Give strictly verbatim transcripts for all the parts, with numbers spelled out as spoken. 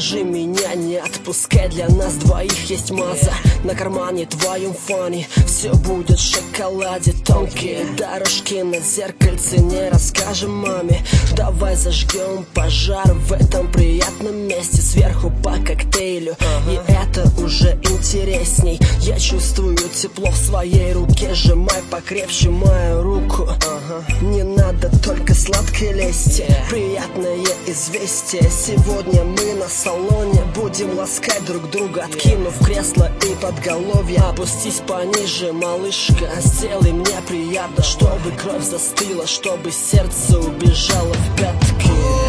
Держи меня, не отпускай, для нас двоих есть маза. На кармане твоем фоне все будет в шоколаде. Тонкие дорожки на зеркальце, не расскажем маме. Давай зажгем пожар в этом приятном месте, сверху по коктейлю, и это уже интересней. Я чувствую тепло в своей руке, сжимай покрепче мою руку. Не надо только сладкой лести, приятное известие. Сегодня мы на салоне будем ласкать друг друга, откинув кресло и подголовье. Опустись пониже, малышка, сделай мне приятно, чтобы кровь застыла, чтобы сердце убежало в пятки.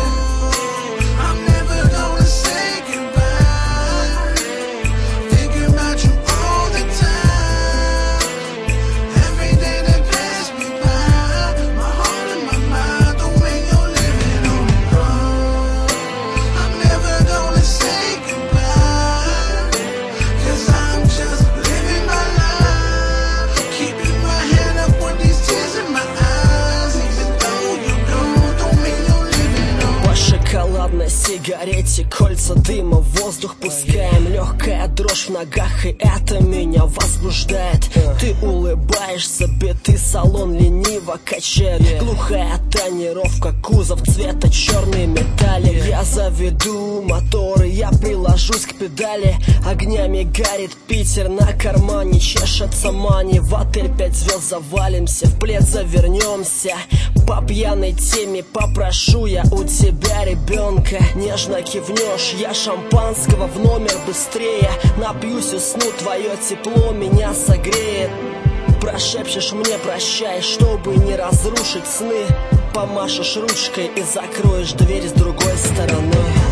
Сигарете кольца дыма в воздух пускаем. Легкая дрожь в ногах, и это меня возбуждает. Ты улыбаешься, битый салон лениво качает. Глухая тонировка, кузов цвета черный металлик. Я заведу мотор, я приложусь к педали. Огнями горит Питер, на кармане чешется мани. В отель пять звезд завалимся, в плед завернемся. По пьяной теме попрошу я у тебя ребенка. Нежно кивнешь, я шампанского в номер быстрее. Напьюсь, усну, твое тепло меня согреет. Прошепчешь мне прощай, чтобы не разрушить сны. Помашешь ручкой и закроешь дверь с другой стороны.